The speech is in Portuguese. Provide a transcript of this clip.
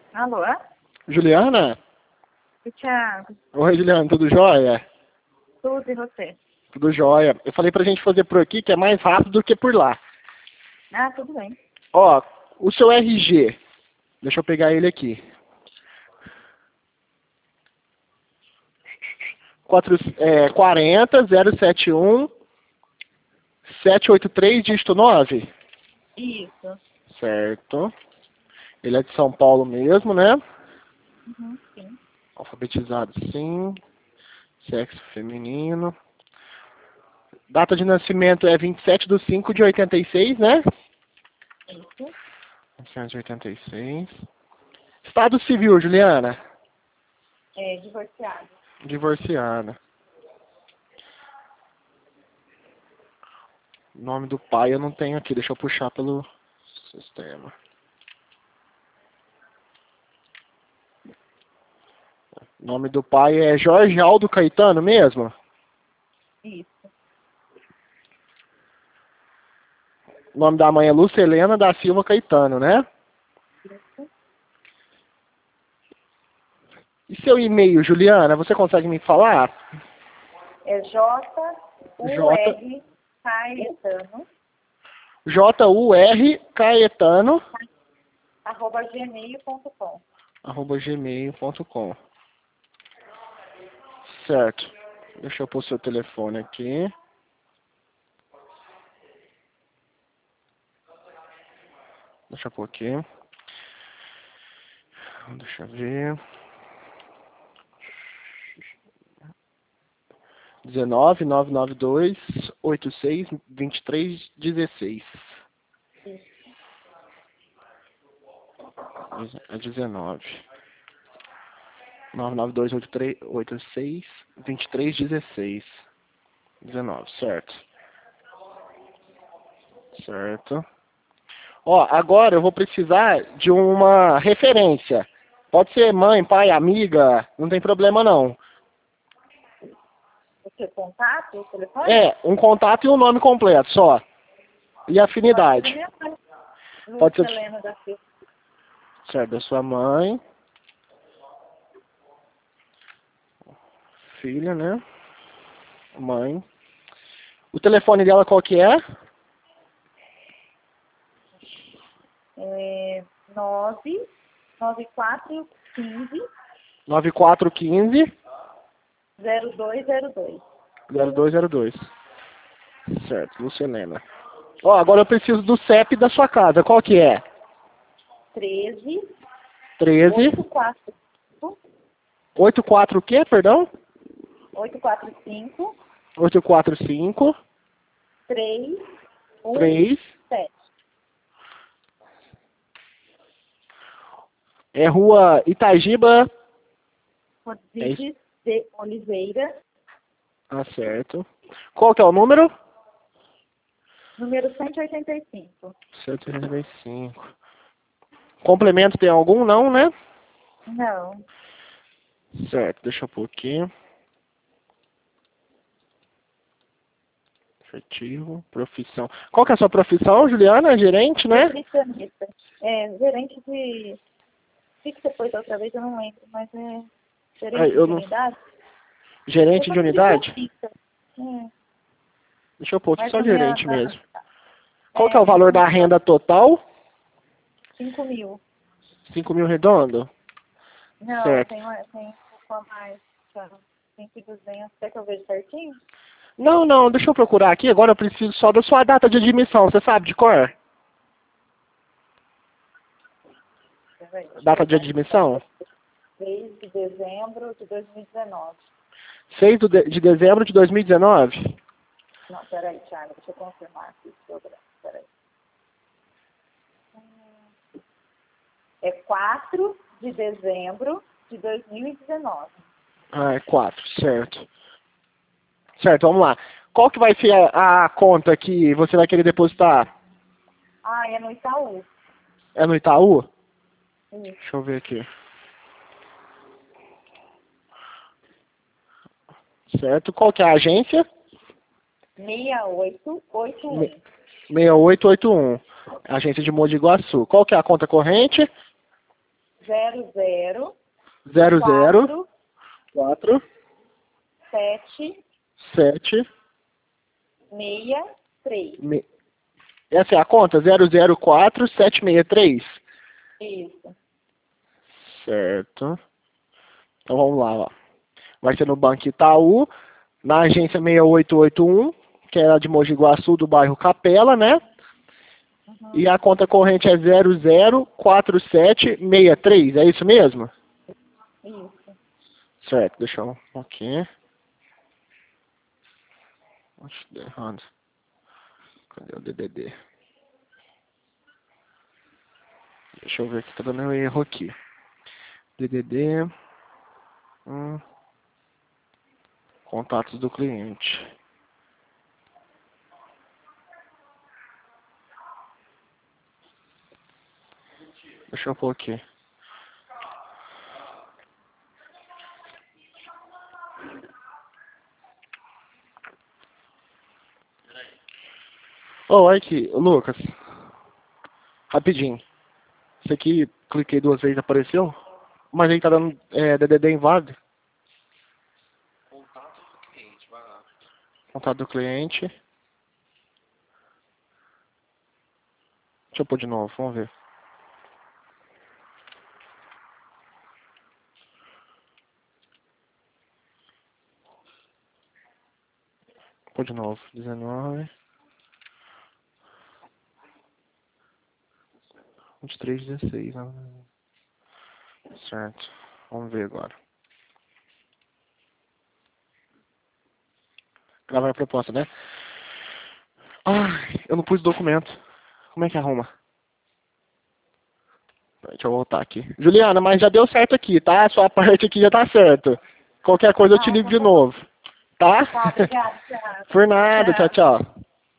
Alô? Juliana? Oi, Thiago. Oi, Juliana, tudo jóia? Tudo e você? Tudo jóia. Eu falei pra gente fazer por aqui que é mais rápido do que por lá. Ah, tudo bem. Ó, o seu RG, deixa eu pegar ele aqui. 40 071 783, dígito 9? Isso. Certo. Ele é de São Paulo mesmo, né? Uhum, sim. Alfabetizado sim. Sexo feminino. Data de nascimento é 27/5/86, né? Isso. 1986. Estado civil, Juliana? É, divorciado. Divorciada. Nome do pai eu não tenho aqui, deixa eu puxar pelo sistema. Nome do pai é Jorge Aldo Caetano mesmo? Isso. Nome da mãe é Lúcia Helena da Silva Caetano, né? Isso. E seu e-mail, Juliana, você consegue me falar? É J, J-U-R Caetano, J-U-R Caetano, @gmail.com. @gmail.com. Certo. Deixa eu pôr seu telefone aqui. Deixa eu pôr aqui. Deixa eu ver. 19 992 86 23 16. Isso. É 19. 992 86 23 16. 19, certo. Certo. Ó, agora eu vou precisar de uma referência. Pode ser mãe, pai, amiga, não tem problema não. O seu contato, o telefone? É, um contato e um nome completo só. E Pode ser da afinidade. minha mãe. Pode Lúcia ser Helena da Silva. certo, da sua mãe, filha, né? Mãe. O telefone dela qual que é? É 99415 9415 0202. 0202. Certo, Lucelena. Ó, agora eu preciso do CEP da sua casa. Qual que é? 13 13 845 84 o quê, perdão? 845 845 3 317. é Rua Itagiba. É isso. Rodrigues de Oliveira, Ah, certo. Qual que é o número? número 185. 185. Complemento tem algum? Não, né? Não, Certo, deixa eu pôr aqui. Efetivo, profissão. Qual que é a sua profissão, Juliana? Gerente, né? nutricionista. É, gerente de... O que você pôs da outra vez? Eu não lembro, mas é gerente Eu de não... unidade? Eu Gerente sou de unidade? nutricionista. É, Deixa eu pôr aqui mas só a minha... gerente mesmo. Qual que é É, o valor da renda total? 5 mil. 5.000 redondo? Não, Certo. tem um pouco a mais. Tá? 5.200. Quer que eu veja certinho? Não, não, deixa eu procurar aqui. Agora eu preciso só da sua data de admissão. Você sabe de cor? Peraí, deixa eu Data de olhar aqui. admissão? 3 de dezembro de 2019. 6 de dezembro de 2019? Não, peraí, Thiago, deixa eu confirmar aqui. Peraí. É 4 de dezembro de 2019. Ah, é 4, certo. Certo, vamos lá. Qual que vai ser a conta que você vai querer depositar? Ah, é no Itaú. É no Itaú? Isso. Deixa eu ver aqui. Certo. Qual que é a agência? 6881. 6881. Agência de Mogi Guaçu. Qual que é a conta corrente? 00 00 4 7 7 63. Essa é a conta? 004 763. Isso. Certo. Então vamos lá, ó. Vai ser no Banco Itaú, na agência 6881, que é a de Mogi Guaçu, do bairro Capela, né? Uhum. E a conta corrente é 004763, é isso mesmo? Isso. Certo, deixa eu... aqui. Acho que deu errado. Cadê o DDD? Deixa eu ver que tá dando um erro aqui. DDD... contatos do cliente. Deixa eu pôr aqui. Oh, olha aqui, Lucas. Rapidinho. Isso aqui, cliquei 2 vezes, apareceu. Mas aí tá dando DDD inválido. Contato do cliente. Deixa eu pôr de novo, vamos ver. Pôr de novo. 19. 23, 16. Certo. Vamos ver agora. Gravar a proposta, né? Ai, eu não pus documento. Como é que arruma? Deixa eu voltar aqui. Juliana, mas já deu certo aqui, tá? A sua parte aqui já tá certo. Qualquer coisa eu te ligo de Então novo. Tá? tá, obrigada. Tchau. Por nada. Tchau, tchau.